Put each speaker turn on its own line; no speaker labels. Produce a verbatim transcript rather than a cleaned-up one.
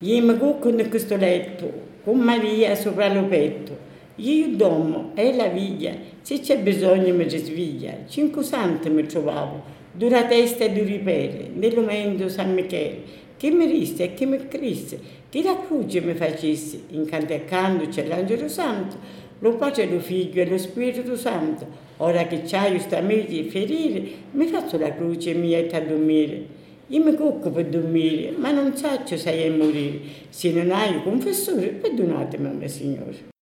Io mi cucco in questo letto, con Maria sopra lo petto. Io dormo, e la viglia, se c'è bisogno mi risveglia. Cinque santi mi trovavo, dura testa e duri pelle, nell'umento San Michele, che mi risse e che mi crisse, che la croce mi facesse, incanto e canto c'è l'angelo santo, lo Padre, lo Figlio e lo Spirito Santo. Ora che c'hai sta mesi ferire, mi faccio la croce mia e a dormire. Io mi cucco per dormire, ma non saccio se è morire. Se non hai un confessore, perdonatemi, mio Signore.